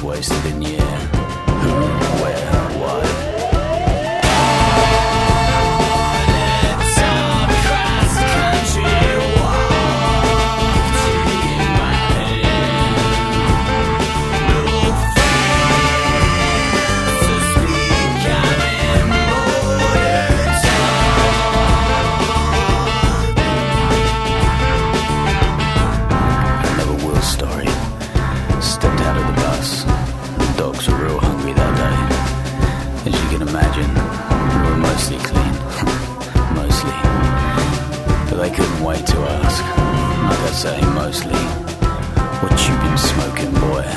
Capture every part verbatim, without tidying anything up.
wasted in the air. Who, where, why? Imagine, we were mostly clean, mostly, but they couldn't wait to ask, like I say, mostly, what you been smoking, boy?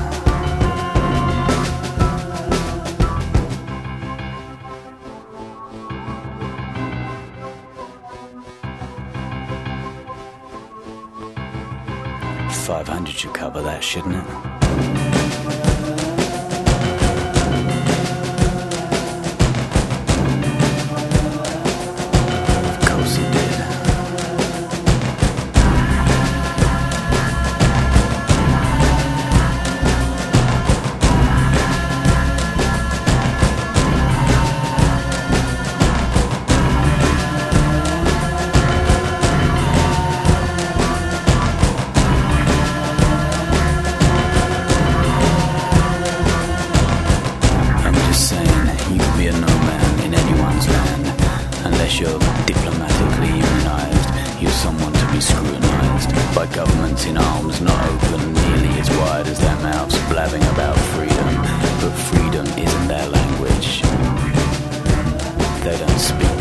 Five hundred should cover that, shouldn't it? You're diplomatically immunized. You're someone to be scrutinized by governments in arms, not open nearly as wide as their mouths, blabbing about freedom. But freedom isn't their language. They don't speak